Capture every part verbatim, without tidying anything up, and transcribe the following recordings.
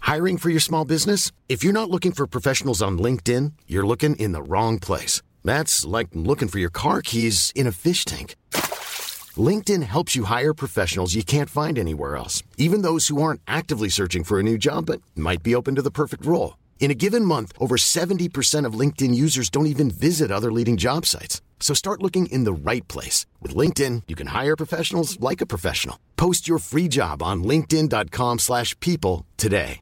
Hiring for your small business? If you're not looking for professionals on LinkedIn, you're looking in the wrong place. That's like looking for your car keys in a fish tank. LinkedIn helps you hire professionals you can't find anywhere else, even those who aren't actively searching for a new job but might be open to the perfect role. In a given month, over seventy percent of LinkedIn users don't even visit other leading job sites. So start looking in the right place. With LinkedIn, you can hire professionals like a professional. Post your free job on linkedin.com slash people today.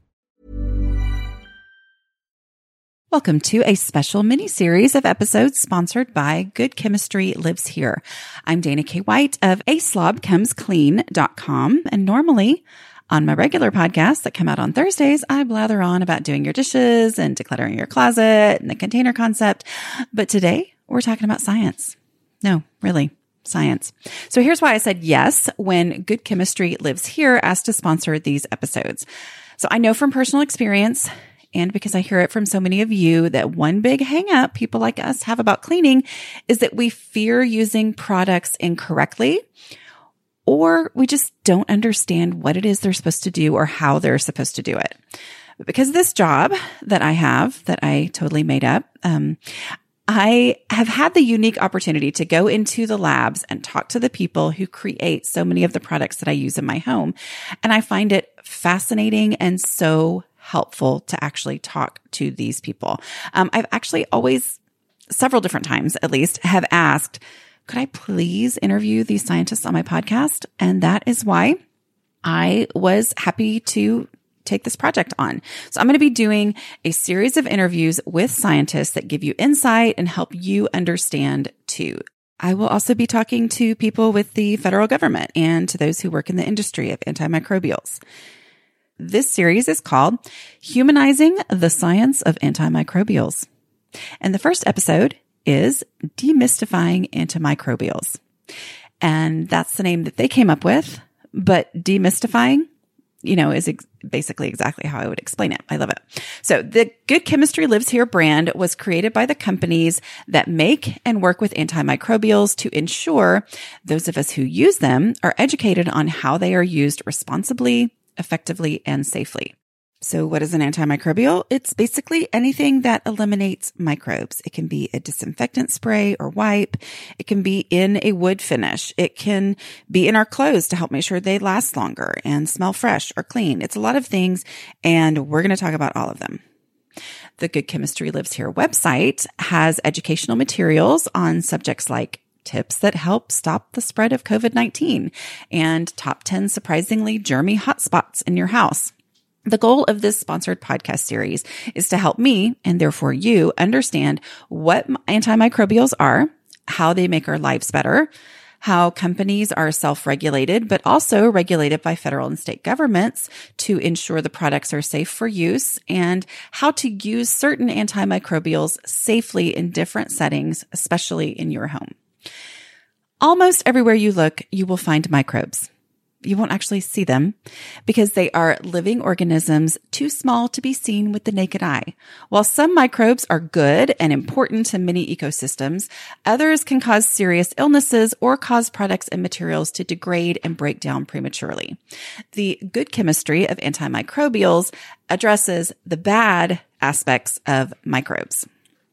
Welcome to a special mini-series of episodes sponsored by Good Chemistry Lives Here. I'm Dana K. White of a slob chems clean dot com, and normally on my regular podcasts that come out on Thursdays, I blather on about doing your dishes and decluttering your closet and the container concept. But today, we're talking about science. No, really, science. So here's why I said yes when Good Chemistry Lives Here asked to sponsor these episodes. So I know from personal experience, and because I hear it from so many of you, that one big hang up people like us have about cleaning is that we fear using products incorrectly, or we just don't understand what it is they're supposed to do or how they're supposed to do it. But because of this job that I have, that I totally made up, um, I have had the unique opportunity to go into the labs and talk to the people who create so many of the products that I use in my home. And I find it fascinating and so helpful to actually talk to these people. Um, I've actually always, several different times at least, have asked, could I please interview these scientists on my podcast? And that is why I was happy to take this project on. So I'm going to be doing a series of interviews with scientists that give you insight and help you understand too. I will also be talking to people with the federal government and to those who work in the industry of antimicrobials. This series is called Humanizing the Science of Antimicrobials. And the first episode is Demystifying Antimicrobials. And that's the name that they came up with, but demystifying, you know, is ex- basically exactly how I would explain it. I love it. So the Good Chemistry Lives Here brand was created by the companies that make and work with antimicrobials to ensure those of us who use them are educated on how they are used responsibly, effectively, and safely. So what is an antimicrobial? It's basically anything that eliminates microbes. It can be a disinfectant spray or wipe. It can be in a wood finish. It can be in our clothes to help make sure they last longer and smell fresh or clean. It's a lot of things, and we're going to talk about all of them. The Good Chemistry Lives Here website has educational materials on subjects like tips that help stop the spread of covid nineteen and top ten surprisingly germy hotspots in your house. The goal of this sponsored podcast series is to help me, and therefore you, understand what antimicrobials are, how they make our lives better, how companies are self-regulated, but also regulated by federal and state governments to ensure the products are safe for use, and how to use certain antimicrobials safely in different settings, especially in your home. Almost everywhere you look, you will find microbes. You won't actually see them because they are living organisms too small to be seen with the naked eye. While some microbes are good and important to many ecosystems, others can cause serious illnesses or cause products and materials to degrade and break down prematurely. The Good Chemistry of Antimicrobials addresses the bad aspects of microbes.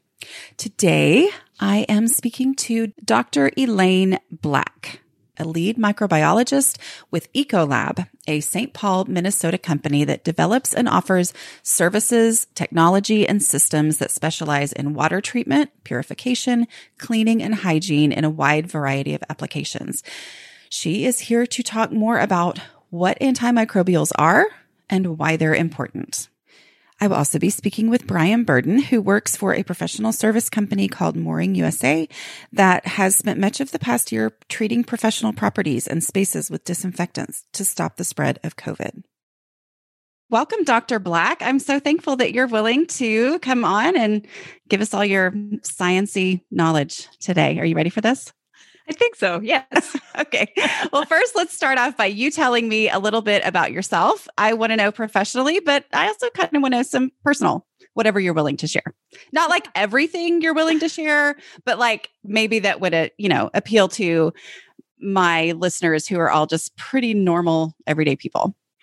Today, I am speaking to Doctor Elaine Black, a lead microbiologist with Ecolab, a Saint Paul, Minnesota company that develops and offers services, technology, and systems that specialize in water treatment, purification, cleaning, and hygiene in a wide variety of applications. She is here to talk more about what antimicrobials are and why they're important. I will also be speaking with Brian Burden, who works for a professional service company called Mooring U S A that has spent much of the past year treating professional properties and spaces with disinfectants to stop the spread of COVID. Welcome, Doctor Black. I'm so thankful that you're willing to come on and give us all your science-y knowledge today. Are you ready for this? I think so. Yes. Okay. Well, first, let's start off by you telling me a little bit about yourself. I want to know professionally, but I also kind of want to know some personal, whatever you're willing to share. Not like everything you're willing to share, but like maybe that would, uh, you know, appeal to my listeners who are all just pretty normal, everyday people.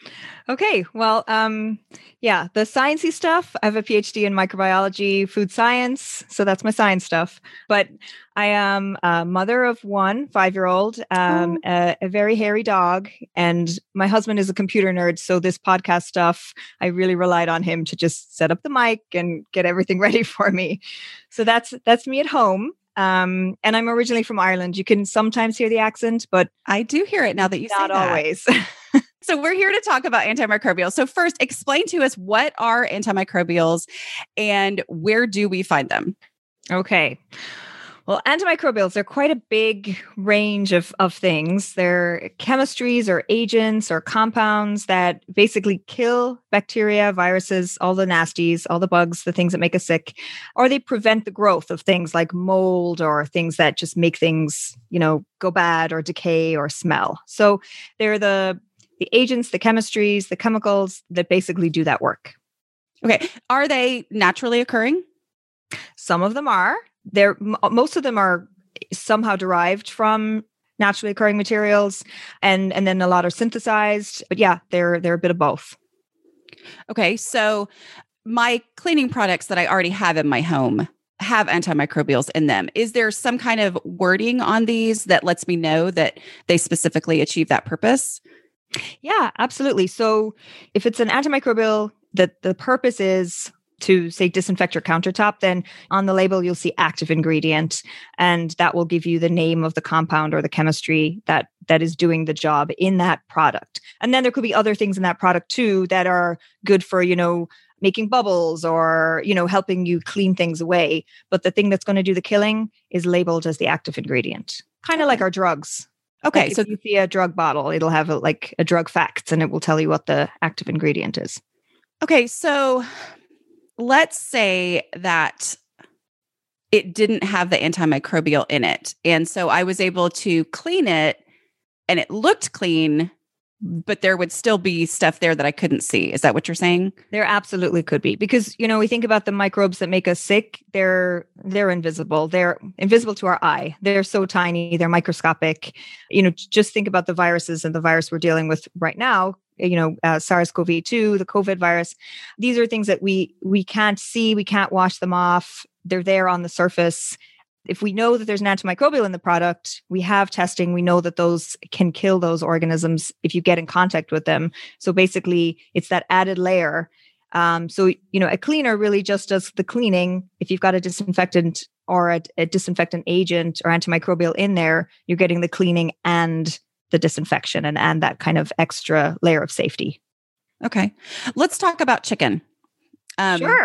Okay. Well, um, yeah, the sciencey stuff. I have a PhD in microbiology, food science, so that's my science stuff. But I am a mother of one five-year-old, um, Oh. a, a very hairy dog, and my husband is a computer nerd. So this podcast stuff, I really relied on him to just set up the mic and get everything ready for me. So that's that's me at home. Um, and I'm originally from Ireland. You can sometimes hear the accent, but I do hear it now that you say not that. always. So we're here to talk about antimicrobials. So first, explain to us, what are antimicrobials and where do we find them? Okay. Well, antimicrobials are quite a big range of, of things. They're chemistries or agents or compounds that basically kill bacteria, viruses, all the nasties, all the bugs, the things that make us sick, or they prevent the growth of things like mold or things that just make things, you know, go bad or decay or smell. So they're the the agents, the chemistries, the chemicals that basically do that work. Okay. Are they naturally occurring? Some of them are. They're, most of them are somehow derived from naturally occurring materials, and, and then a lot are synthesized. But yeah, they're they're a bit of both. Okay. So my cleaning products that I already have in my home have antimicrobials in them. Is there some kind of wording on these that lets me know that they specifically achieve that purpose? Yeah, absolutely. So if it's an antimicrobial that the purpose is to, say, disinfect your countertop, then on the label, you'll see active ingredient, and that will give you the name of the compound or the chemistry that that is doing the job in that product. And then there could be other things in that product too that are good for, you know, making bubbles or, you know, helping you clean things away. But the thing that's going to do the killing is labeled as the active ingredient, kind of like our drugs. Okay. Like so if you see a drug bottle, it'll have a, like a drug facts, and it will tell you what the active ingredient is. Okay. So let's say that it didn't have the antimicrobial in it. And so I was able to clean it and it looked clean, but there would still be stuff there that I couldn't see. Is that what you're saying? There absolutely could be, because, you know, we think about the microbes that make us sick. They're they're invisible. They're invisible to our eye. They're so tiny. They're microscopic. You know, just think about the viruses and the virus we're dealing with right now. You know, uh, SARS-C o V two, the COVID virus. These are things that we we can't see. We can't wash them off. They're there on the surface. If we know that there's an antimicrobial in the product, we have testing. We know that those can kill those organisms if you get in contact with them. So basically, it's that added layer. Um, so, you know, a cleaner really just does the cleaning. If you've got a disinfectant or a, a disinfectant agent or antimicrobial in there, you're getting the cleaning and the disinfection and, and that kind of extra layer of safety. Okay. Let's talk about chicken. Um, Sure.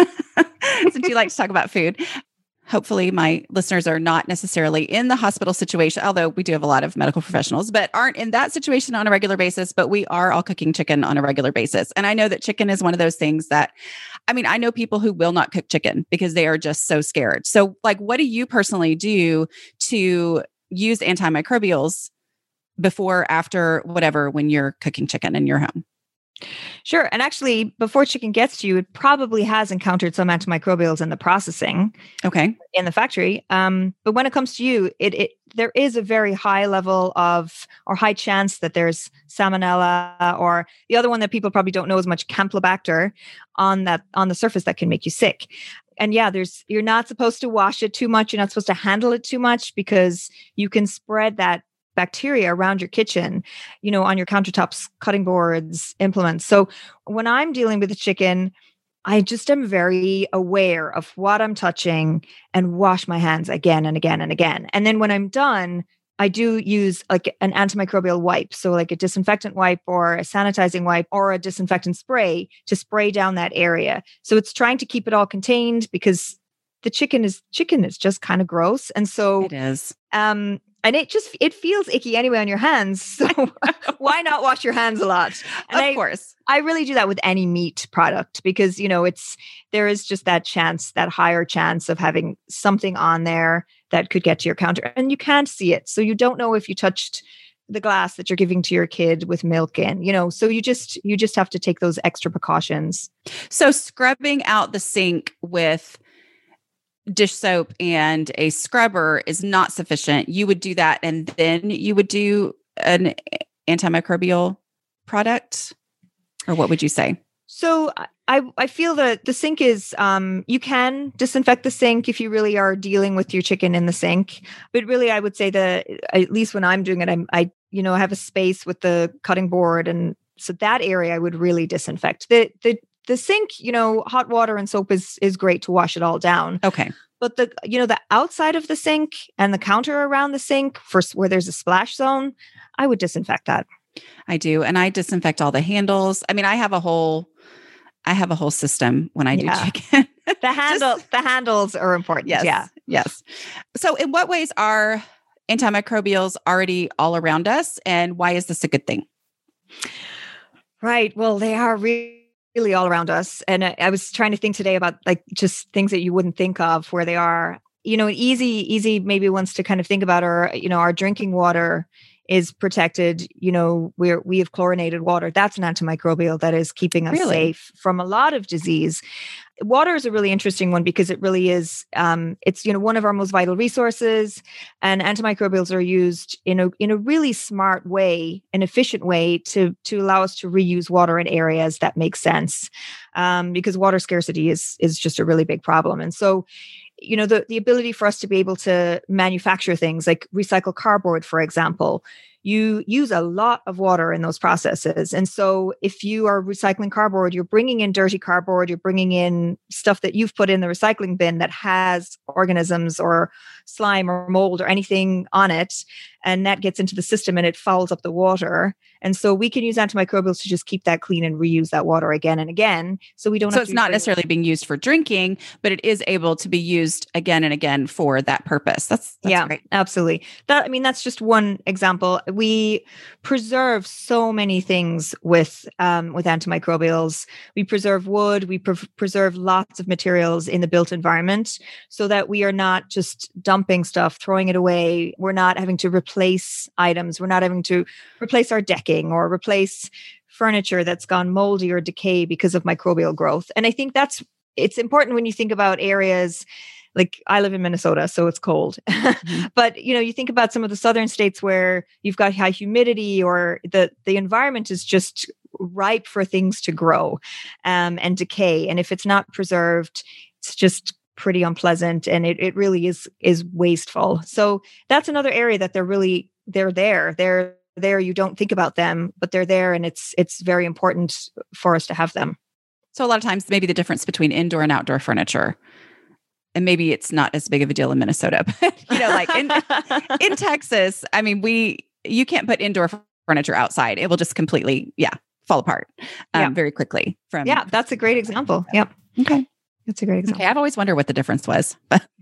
Since you like to talk about food. Hopefully my listeners are not necessarily in the hospital situation, although we do have a lot of medical professionals, but aren't in that situation on a regular basis, but we are all cooking chicken on a regular basis. And I know that chicken is one of those things that, I mean, I know people who will not cook chicken because they are just so scared. So like, what do you personally do to use antimicrobials before, after, whatever, when you're cooking chicken in your home? Sure. And actually, before chicken gets to you, it probably has encountered some antimicrobials in the processing. Okay. In the factory. Um, but when it comes to you, it, it there is a very high level of, or high chance that there's salmonella, or the other one that people probably don't know as much, Campylobacter, on that on the surface that can make you sick. And yeah, there's you're not supposed to wash it too much. You're not supposed to handle it too much, because you can spread that bacteria around your kitchen, you know, on your countertops, cutting boards, implements. So when I'm dealing with the chicken, I just am very aware of what I'm touching and wash my hands again and again and again. And then when I'm done, I do use like an antimicrobial wipe. So like a disinfectant wipe or a sanitizing wipe or a disinfectant spray to spray down that area. So it's trying to keep it all contained, because the chicken is chicken is just kind of gross. And so it is. Um, and it just, it feels icky anyway on your hands. So why not wash your hands a lot? And of I, course. I really do that with any meat product, because, you know, it's, there is just that chance, that higher chance of having something on there that could get to your counter, and you can't see it. So you don't know if you touched the glass that you're giving to your kid with milk in, you know, so you just, you just have to take those extra precautions. So scrubbing out the sink with dish soap and a scrubber is not sufficient. You would do that, and then you would do an antimicrobial product. Or what would you say? So I, I feel that the sink is, um, you can disinfect the sink if you really are dealing with your chicken in the sink. But really, I would say that at least when I'm doing it, I'm, I, you know, have a space with the cutting board. And so that area I would really disinfect. The, the, the sink, you know, hot water and soap is, is great to wash it all down. Okay. But the, you know, the outside of the sink and the counter around the sink for where there's a splash zone, I would disinfect that. I do. And I disinfect all the handles. I mean, I have a whole, I have a whole system when I do Yeah. chicken. The handle, Just, the handles are important. yes. Yeah. Yes. So in what ways are antimicrobials already all around us? And why is this a good thing? Right. Well, they are really, really all around us. And I, I was trying to think today about like just things that you wouldn't think of where they are. You know, easy, easy maybe ones to kind of think about are, you know, our drinking water is protected. You know, we're, we have chlorinated water. That's an antimicrobial that is keeping us Really? safe from a lot of disease. Water is a really interesting one because it really is, um, it's, you know, one of our most vital resources, and antimicrobials are used in a, in a really smart way, an efficient way to, to allow us to reuse water in areas that make sense. Um, because water scarcity is, is just a really big problem. And so, you know, the, the ability for us to be able to manufacture things like recycle cardboard, for example, you use a lot of water in those processes. And so if you are recycling cardboard, you're bringing in dirty cardboard, you're bringing in stuff that you've put in the recycling bin that has organisms or slime or mold or anything on it. And that gets into the system and it fouls up the water. And so we can use antimicrobials to just keep that clean and reuse that water again and again. So we don't So have it's to not necessarily being used for drinking, but it is able to be used again and again for that purpose. That's, that's yeah, great. absolutely. That, I mean, that's just one example. We preserve so many things with, um, with antimicrobials. We preserve wood, we pre- preserve lots of materials in the built environment so that we are not just dumping stuff, throwing it away. We're not having to replace items. We're not having to replace our decking or replace furniture that's gone moldy or decay because of microbial growth. And I think that's, it's important when you think about areas like I live in Minnesota, so it's cold. Mm-hmm. But, you know, you think about some of the southern states where you've got high humidity or the, the environment is just ripe for things to grow um, and decay. And if it's not preserved, it's just pretty unpleasant and it, it really is, is wasteful. So that's another area that they're really, they're there. They're there. You don't think about them, but they're there. And it's, it's very important for us to have them. So a lot of times maybe the difference between indoor and outdoor furniture, and maybe it's not as big of a deal in Minnesota, but you know, like in, in Texas, I mean, we, you can't put indoor furniture outside. It will just completely, yeah, fall apart um, yeah. very quickly. From Yeah, that's a great example. Yep. Okay. That's a great example. Okay. I've always wondered what the difference was.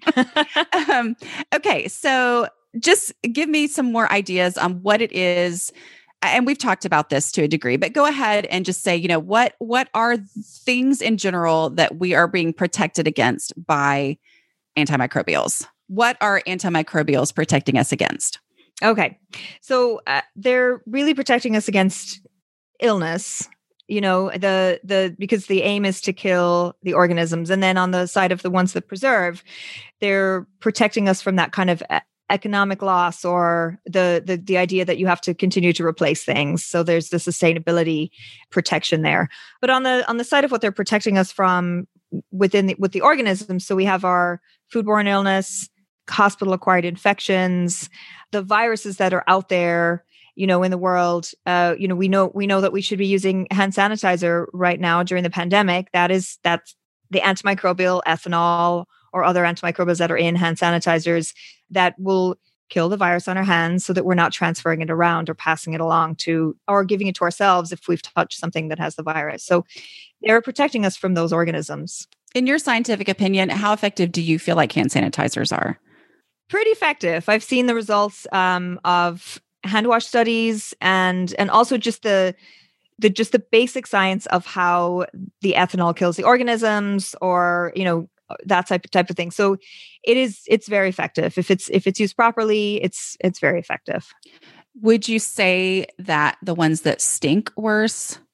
um, okay. So just give me some more ideas on what it is. And we've talked about this to a degree, but go ahead and just say, you know, what, what are things in general that we are being protected against by antimicrobials? What are antimicrobials protecting us against? Okay. So uh, they're really protecting us against illness, you know, the, the, because the aim is to kill the organisms. And then on the side of the ones that preserve, they're protecting us from that kind of economic loss or the, the the idea that you have to continue to replace things. So there's the sustainability protection there. But on the on the side of what they're protecting us from within the, with the organisms, so we have our foodborne illness, hospital-acquired infections, the viruses that are out there, you know, in the world. Uh, you know, we know we know that we should be using hand sanitizer right now during the pandemic. That is that's the antimicrobial ethanol or other antimicrobials that are in hand sanitizers that will kill the virus on our hands so that we're not transferring it around or passing it along to, or giving it to ourselves if we've touched something that has the virus. So they're protecting us from those organisms. In your scientific opinion, how effective do you feel like hand sanitizers are? Pretty effective. I've seen the results um, of hand wash studies and, and also just the, the, just the basic science of how the ethanol kills the organisms or, you know, that type of type of thing. So it is, it's very effective. If it's, if it's used properly, it's, it's very effective. Would you say that the ones that stink worse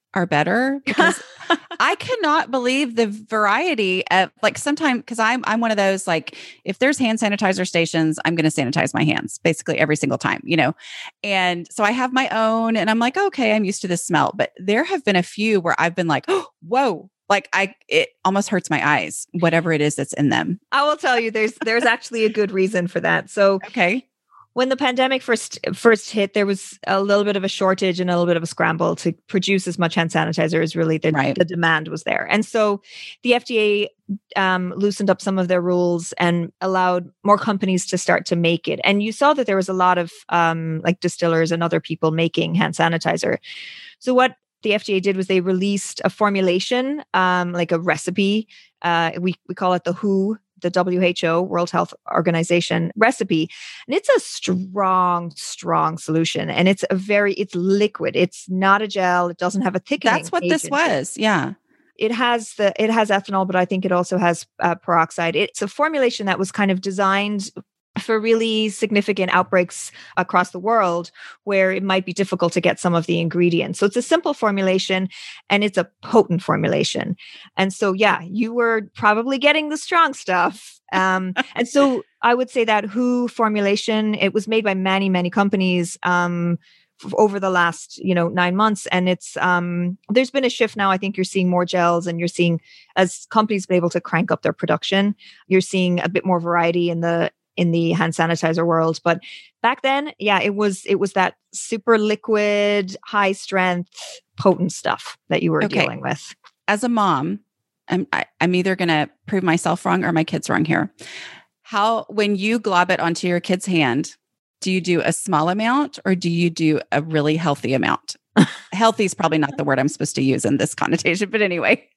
are better because I cannot believe the variety of like sometimes because I'm I'm one of those like if there's hand sanitizer stations, I'm going to sanitize my hands basically every single time, you know. And so I have my own and I'm like, okay, I'm used to this smell. But there have been a few where I've been like, oh, whoa, like I it almost hurts my eyes, whatever it is that's in them. I will tell you there's there's actually a good reason for that. So okay. When the pandemic first first hit, there was a little bit of a shortage and a little bit of a scramble to produce as much hand sanitizer as really the, right. the demand was there. And so the F D A um, loosened up some of their rules and allowed more companies to start to make it. And you saw that there was a lot of um, like distillers and other people making hand sanitizer. So what the F D A did was they released a formulation, um, like a recipe. Uh, we, we call it the W H O, the W H O, World Health Organization recipe. And it's a strong, strong solution. And it's a very, it's liquid. It's not a gel. It doesn't have a thickening. That's what this was. Yeah. It has the, it has ethanol, but I think it also has uh, peroxide. It's a formulation that was kind of designed for really significant outbreaks across the world where it might be difficult to get some of the ingredients. So it's a simple formulation and it's a potent formulation. And so, yeah, you were probably getting the strong stuff. Um, and so I would say that W H O formulation, it was made by many, many companies um, f- over the last, you know, nine months. And it's, um, there's been a shift now. I think you're seeing more gels and you're seeing as companies been able to crank up their production, you're seeing a bit more variety in the in the hand sanitizer world. But back then, yeah, it was it was that super liquid, high strength, potent stuff that you were okay. dealing with. As a mom, I'm I, I'm either going to prove myself wrong or my kids wrong here. How, when you glob it onto your kid's hand, do you do a small amount or do you do a really healthy amount? Healthy is probably not the word I'm supposed to use in this connotation, but anyway.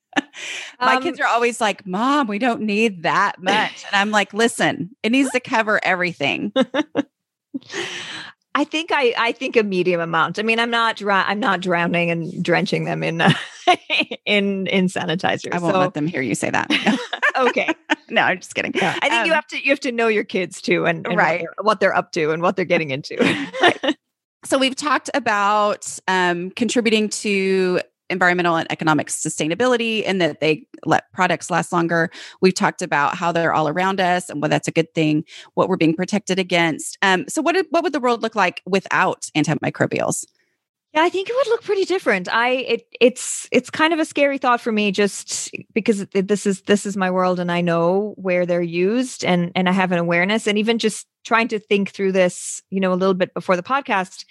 My um, kids are always like, Mom, we don't need that much. And I'm like, listen, it needs to cover everything. I think I, I think a medium amount. I mean, I'm not dry, I'm not drowning and drenching them in uh, in in sanitizer. I won't so. let them hear you say that. Okay. No, I'm just kidding. Yeah. I think um, you have to you have to know your kids too and, and right. what, they're, what they're up to and what they're getting into. Right. So we've talked about um, contributing to environmental and economic sustainability and that they let products last longer. We've talked about how they're all around us and why that's a good thing, what we're being protected against. Um, so what, what would the world look like without antimicrobials? Yeah, I think it would look pretty different. I it it's it's kind of a scary thought for me just because it, this is this is my world and I know where they're used and and I have an awareness, and even just trying to think through this, you know, a little bit before the podcast,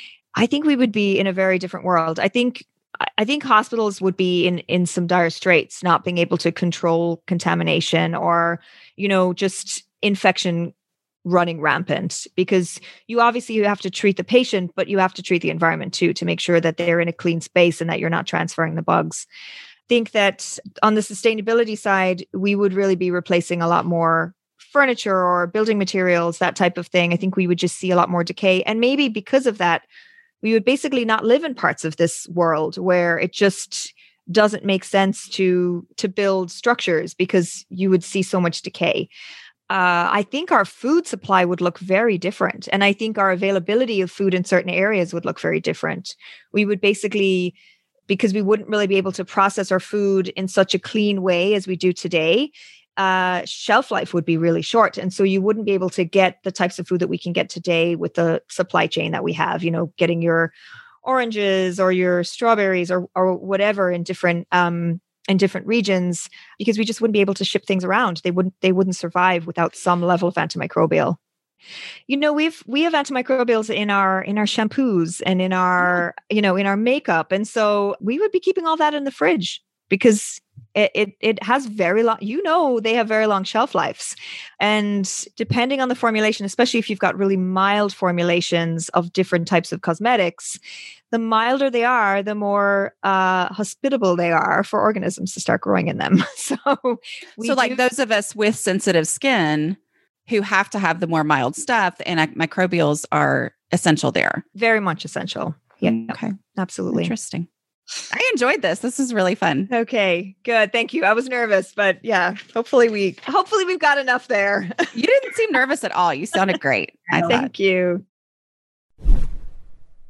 I think we would be in a very different world. I think I think hospitals would be in, in some dire straits, not being able to control contamination or, you know, just infection running rampant, because you obviously you have to treat the patient, but you have to treat the environment too, to make sure that they're in a clean space and that you're not transferring the bugs. I think that on the sustainability side, we would really be replacing a lot more furniture or building materials, that type of thing. I think we would just see a lot more decay. And maybe because of that, we would basically not live in parts of this world where it just doesn't make sense to to build structures because you would see so much decay. Uh, I think our food supply would look very different. And I think our availability of food in certain areas would look very different. We would basically, because we wouldn't really be able to process our food in such a clean way as we do today, uh, shelf life would be really short. And so you wouldn't be able to get the types of food that we can get today with the supply chain that we have, you know, getting your oranges or your strawberries or or whatever in different um, in different regions, because we just wouldn't be able to ship things around. They wouldn't they wouldn't survive without some level of antimicrobial. You know, we've we have antimicrobials in our in our shampoos and in our, you know, in our makeup. And so we would be keeping all that in the fridge because It, it it has very long, you know, they have very long shelf lives. And depending on the formulation, especially if you've got really mild formulations of different types of cosmetics, the milder they are, the more uh, hospitable they are for organisms to start growing in them. So, we so like do- those of us with sensitive skin who have to have the more mild stuff, and microbials are essential there. Very much essential. Yeah. Okay. Absolutely. Interesting. I enjoyed this. This is really fun. Okay, good. Thank you. I was nervous, but yeah, hopefully we, hopefully we've got enough there. You didn't seem nervous at all. You sounded great. I Thank you.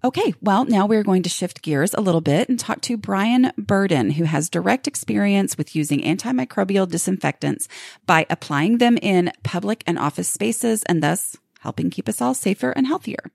Okay, well, now we're going to shift gears a little bit and talk to Brian Burden, who has direct experience with using antimicrobial disinfectants by applying them in public and office spaces and thus helping keep us all safer and healthier.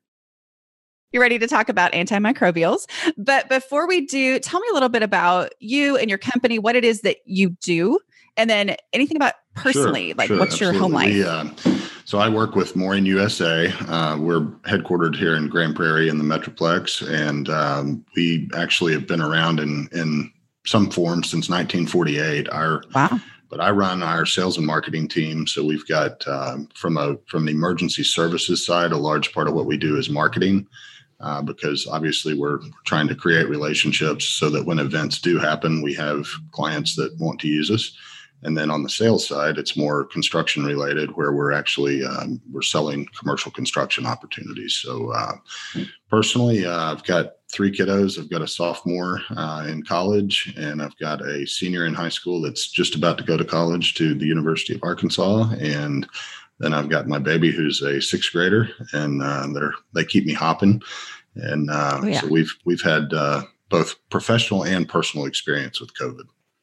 You're ready to talk about antimicrobials. But before we do, tell me a little bit about you and your company, what it is that you do, and then anything about personally, sure, like sure, what's absolutely. your home life? We, uh, so I work with Maureen U S A. Uh, we're headquartered here in Grand Prairie in the Metroplex, and um, we actually have been around in, in some form since nineteen forty-eight. Our Wow. But I run our sales and marketing team. So we've got um, from a from the emergency services side, a large part of what we do is marketing. Uh, because obviously we're trying to create relationships so that when events do happen, we have clients that want to use us. And then on the sales side, it's more construction related, where we're actually um, we're selling commercial construction opportunities. So uh, personally, uh, I've got three kiddos. I've got a sophomore uh, in college, and I've got a senior in high school that's just about to go to college to the University of Arkansas. And then I've got my baby who's a sixth grader, and uh, they're they keep me hopping. And uh, oh, yeah. so we've we've had uh, both professional and personal experience with COVID.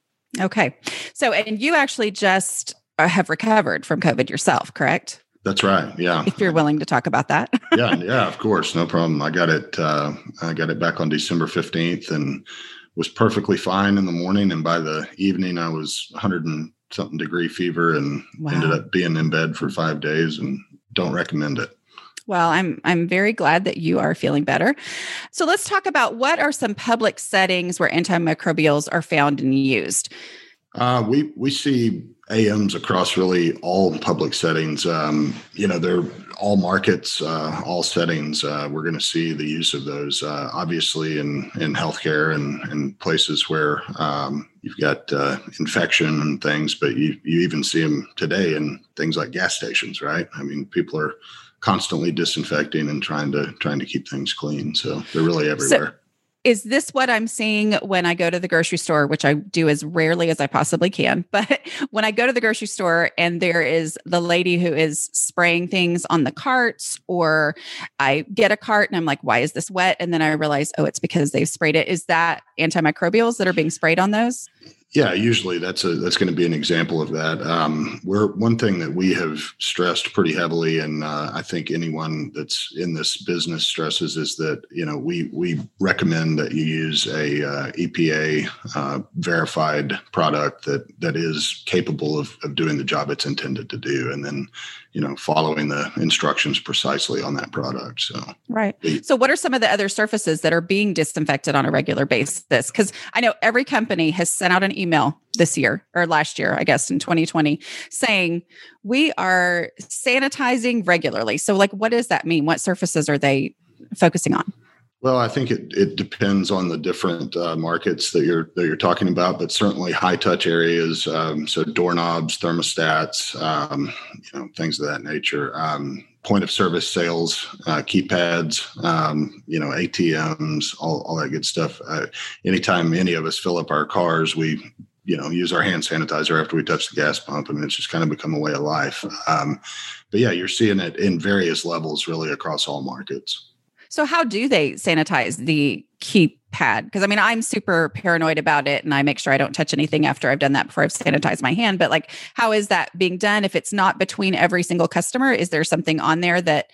Okay. So, and you actually just have recovered from COVID yourself, correct? That's right. Yeah. If you're willing to talk about that. yeah. Yeah, of course. No problem. I got it. Uh, I got it back on December fifteenth and was perfectly fine in the morning. And by the evening, I was one hundred and something degree fever and wow. ended up being in bed for five days and don't recommend it. Well, I'm I'm very glad that you are feeling better. So let's talk about what are some public settings where antimicrobials are found and used. Uh, we we see A Ms across really all public settings. Um, you know, they're all markets, uh, all settings. Uh, we're going to see the use of those, uh, obviously, in in healthcare and, and places where um, you've got uh, infection and things. But you you even see them today in things like gas stations, right? I mean, people are constantly disinfecting and trying to trying to keep things clean. So they're really everywhere. So is this what I'm seeing when I go to the grocery store, which I do as rarely as I possibly can? But when I go to the grocery store and there is the lady who is spraying things on the carts, or I get a cart and I'm like, why is this wet? And then I realize, oh, it's because they've sprayed it. Is that antimicrobials that are being sprayed on those? Yeah, usually that's a that's going to be an example of that. Um, we're one thing that we have stressed pretty heavily, and uh, I think anyone that's in this business stresses, is that you know we we recommend that you use a uh, E P A uh, verified product that that is capable of of doing the job it's intended to do, and then you know following the instructions precisely on that product. So right. So what are some of the other surfaces that are being disinfected on a regular basis? Because I know every company has sent out an email email this year or last year, I guess in twenty twenty, saying we are sanitizing regularly. So like, what does that mean? What surfaces are they focusing on? Well, I think it, it depends on the different uh, markets that you're that you're talking about, but certainly high touch areas. Um, so doorknobs, thermostats, um, you know, things of that nature. Um, point of service sales, uh, keypads, um, you know, A T Ms, all, all that good stuff. Uh, anytime any of us fill up our cars, we, you know, use our hand sanitizer after we touch the gas pump. I mean, it's just kind of become a way of life. Um, but yeah, you're seeing it in various levels really across all markets. So how do they sanitize the keypad? Because I mean, I'm super paranoid about it and I make sure I don't touch anything after I've done that before I've sanitized my hand. But like, how is that being done? If it's not between every single customer, is there something on there that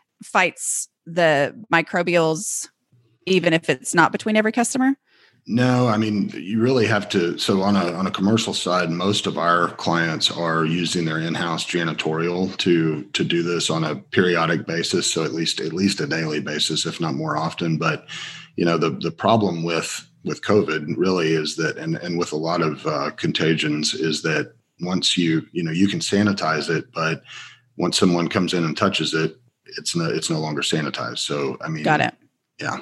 fights the microbials, even if it's not between every customer? No, I mean, you really have to. So on a on a commercial side, most of our clients are using their in-house janitorial to to do this on a periodic basis. So at least at least a daily basis, if not more often. But you know, the the problem with with COVID really is that, and and with a lot of uh, contagions, is that once you you know you can sanitize it, but once someone comes in and touches it, it's no it's no longer sanitized. So I mean, got it. Yeah.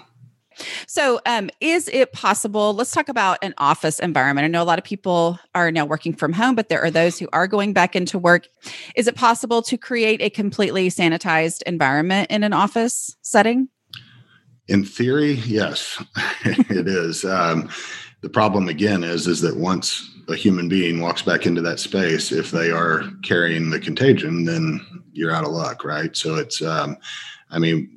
So um, is it possible, let's talk about an office environment. I know a lot of people are now working from home, but there are those who are going back into work. Is it possible to create a completely sanitized environment in an office setting? In theory, yes, it is. Um, the problem again is, is that once a human being walks back into that space, if they are carrying the contagion, then you're out of luck, right? So it's, um, I mean,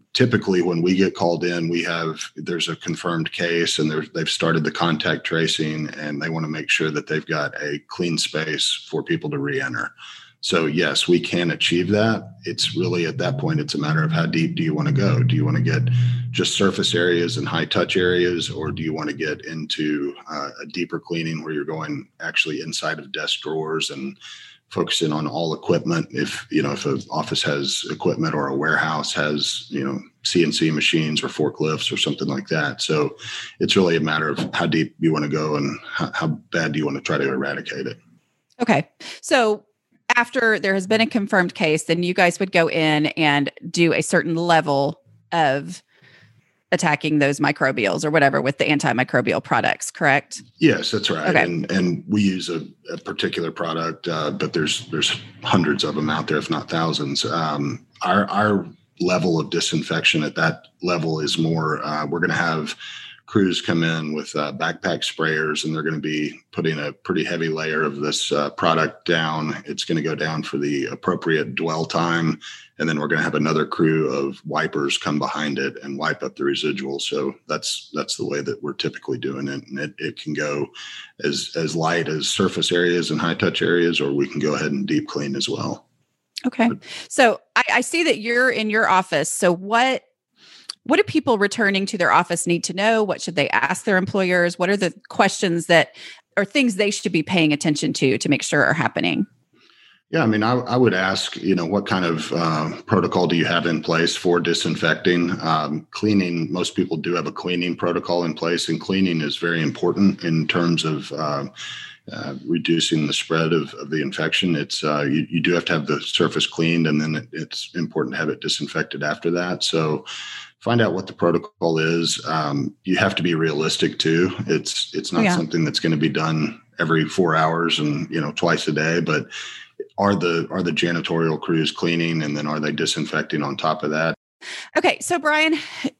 typically when we get called in, we have, there's a confirmed case and they've started the contact tracing and they want to make sure that they've got a clean space for people to re-enter. So yes, we can achieve that. It's really at that point, it's a matter of how deep do you want to go? Do you want to get just surface areas and high touch areas, or do you want to get into uh, a deeper cleaning where you're going actually inside of desk drawers and focusing on all equipment? If, you know, if an office has equipment or a warehouse has, you know, C N C machines or forklifts or something like that. So it's really a matter of how deep you want to go and how, how bad do you want to try to eradicate it. Okay. So after there has been a confirmed case, then you guys would go in and do a certain level of attacking those microbials or whatever with the antimicrobial products, correct? Yes, that's right. Okay. And and we use a, a particular product, uh, but there's there's hundreds of them out there, if not thousands. Um, our our level of disinfection at that level is more, uh, we're going to have crews come in with uh, backpack sprayers, and they're going to be putting a pretty heavy layer of this uh, product down. It's going to go down for the appropriate dwell time. And then we're going to have another crew of wipers come behind it and wipe up the residual. So that's that's the way that we're typically doing it. And it, it can go as, as light as surface areas and high touch areas, or we can go ahead and deep clean as well. Okay. So I, I see that you're in your office. So what What do people returning to their office need to know? What should they ask their employers? What are the questions that or things they should be paying attention to to make sure are happening? Yeah, I mean, I, I would ask, you know, what kind of uh, protocol do you have in place for disinfecting? Um, cleaning, most people do have a cleaning protocol in place, and cleaning is very important in terms of uh, uh, reducing the spread of, of the infection. It's uh, you, you do have to have the surface cleaned, and then it, it's important to have it disinfected after that. So find out what the protocol is. Um, you have to be realistic too. It's it's not yeah. something that's going to be done every four hours and, you know, twice a day, but are the are the janitorial crews cleaning, and then are they disinfecting on top of that? Okay. So Brian,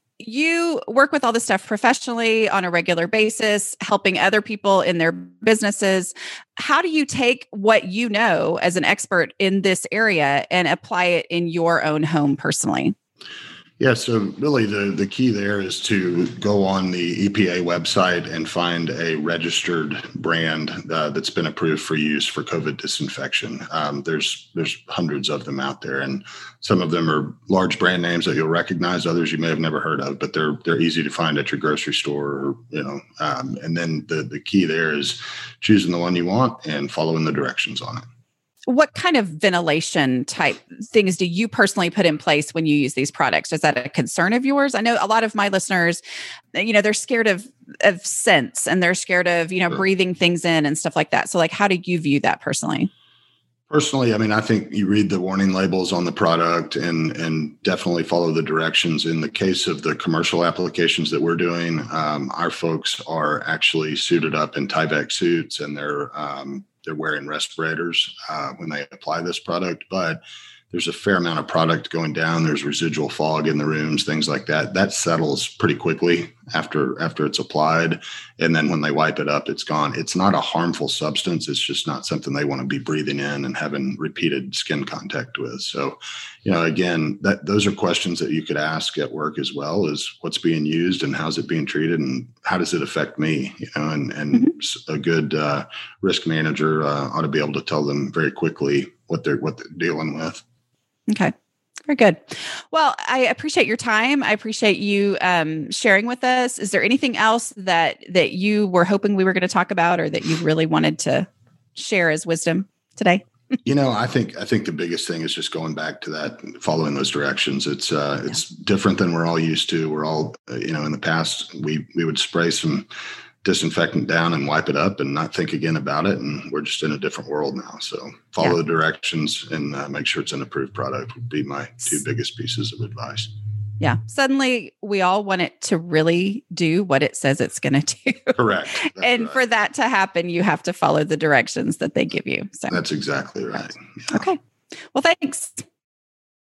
you work with all this stuff professionally on a regular basis, helping other people in their businesses. How do you take what you know as an expert in this area and apply it in your own home personally? Yeah, so really the, the key there is to go on the E P A website and find a registered brand uh, that's been approved for use for COVID disinfection. Um, there's there's hundreds of them out there, and some of them are large brand names that you'll recognize. Others you may have never heard of, but they're they're easy to find at your grocery store. Or, you know, um, and then the the key there is choosing the one you want and following the directions on it. What kind of ventilation type things do you personally put in place when you use these products? Is that a concern of yours? I know a lot of my listeners, you know, they're scared of, of scents, and they're scared of, you know, Sure. breathing things in and stuff like that. So like, how do you view that personally? Personally, I mean, I think you read the warning labels on the product and and definitely follow the directions. In the case of the commercial applications that we're doing, um, our folks are actually suited up in Tyvek suits, and they're um, they're wearing respirators uh, when they apply this product. But there's a fair amount of product going down. There's residual fog in the rooms, things like that. That settles pretty quickly after after it's applied. And then when they wipe it up, it's gone. It's not a harmful substance. It's just not something they want to be breathing in and having repeated skin contact with. So, you know, again, that those are questions that you could ask at work as well, is what's being used and how's it being treated and how does it affect me? You know, and, and mm-hmm. a good uh, risk manager uh, ought to be able to tell them very quickly what they're what they're dealing with. Okay. Very good. Well, I appreciate your time. I appreciate you um, sharing with us. Is there anything else that that you were hoping we were going to talk about, or that you really wanted to share as wisdom today? You know, I think I think the biggest thing is just going back to that, following those directions. It's uh, yeah. it's different than we're all used to. We're all, uh, you know, in the past we we would spray some disinfectant down and wipe it up and not think again about it. And we're just in a different world now. So follow yeah. the directions and uh, make sure it's an approved product would be my two biggest pieces of advice. Yeah. Suddenly we all want it to really do what it says it's going to do. Correct. That's and right. for that to happen, you have to follow the directions that they give you. So that's exactly right. Yeah. Okay. Well, thanks.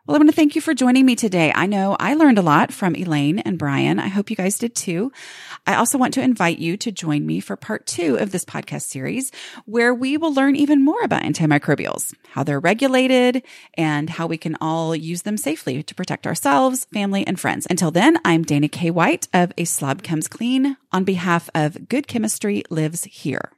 Well, I want to thank you for joining me today. I know I learned a lot from Elaine and Brian. I hope you guys did too. I also want to invite you to join me for part two of this podcast series, where we will learn even more about antimicrobials, how they're regulated, and how we can all use them safely to protect ourselves, family, and friends. Until then, I'm Dana K. White of A Slob Comes Clean on behalf of Good Chemistry Lives Here.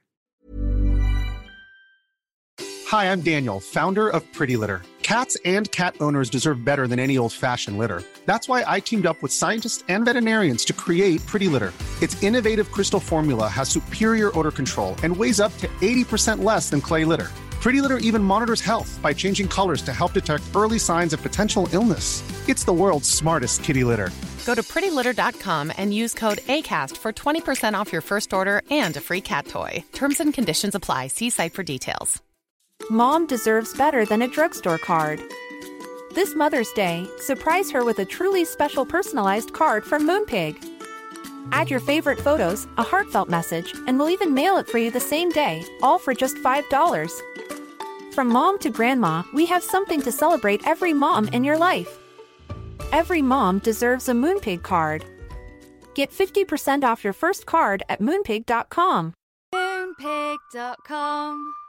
Hi, I'm Daniel, founder of Pretty Litter. Cats and cat owners deserve better than any old-fashioned litter. That's why I teamed up with scientists and veterinarians to create Pretty Litter. Its innovative crystal formula has superior odor control and weighs up to eighty percent less than clay litter. Pretty Litter even monitors health by changing colors to help detect early signs of potential illness. It's the world's smartest kitty litter. Go to pretty litter dot com and use code ACAST for twenty percent off your first order and a free cat toy. Terms and conditions apply. See site for details. Mom deserves better than a drugstore card. This Mother's Day, surprise her with a truly special personalized card from Moonpig. Add your favorite photos, a heartfelt message, and we'll even mail it for you the same day, all for just five dollars. From mom to grandma, we have something to celebrate every mom in your life. Every mom deserves a Moonpig card. Get fifty percent off your first card at moonpig dot com. moonpig dot com